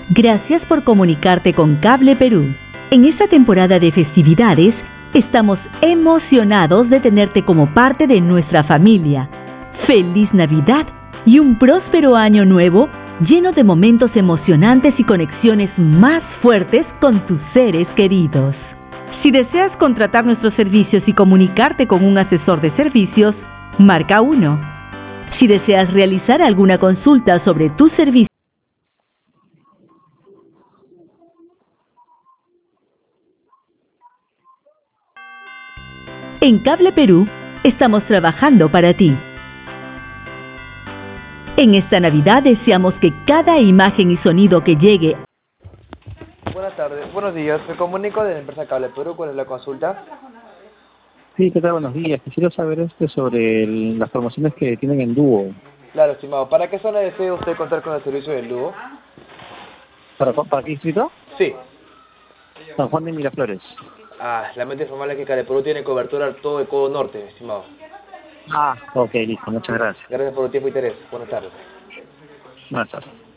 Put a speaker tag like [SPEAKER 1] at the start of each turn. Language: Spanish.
[SPEAKER 1] Gracias por comunicarte con Cable Perú. En esta temporada de festividades, estamos emocionados de tenerte como parte de nuestra familia. ¡Feliz Navidad y un próspero año nuevo lleno de momentos emocionantes y conexiones más fuertes con tus seres queridos! Si deseas contratar nuestros servicios y comunicarte con un asesor de servicios, marca 1. Si deseas realizar alguna consulta sobre tu servicio, en Cable Perú estamos trabajando para ti. En esta Navidad deseamos que cada imagen y sonido que llegue.
[SPEAKER 2] Buenas tardes, buenos días. Me comunico de la empresa Cable Perú. ¿Cuál es la consulta?
[SPEAKER 3] Sí, ¿qué tal? Buenos días. Quisiera saber sobre las promociones que tienen en Dúo.
[SPEAKER 2] Claro, estimado. ¿Para qué zona desea usted contar con el servicio del Lugo?
[SPEAKER 3] ¿Para qué distrito?
[SPEAKER 2] Sí.
[SPEAKER 3] San Juan de Miraflores.
[SPEAKER 2] Lamento informarle que Cable Perú tiene cobertura todo el codo norte, estimado.
[SPEAKER 3] Ok, listo. Muchas gracias.
[SPEAKER 2] Gracias por el tiempo y interés. Buenas tardes.
[SPEAKER 3] Buenas tardes.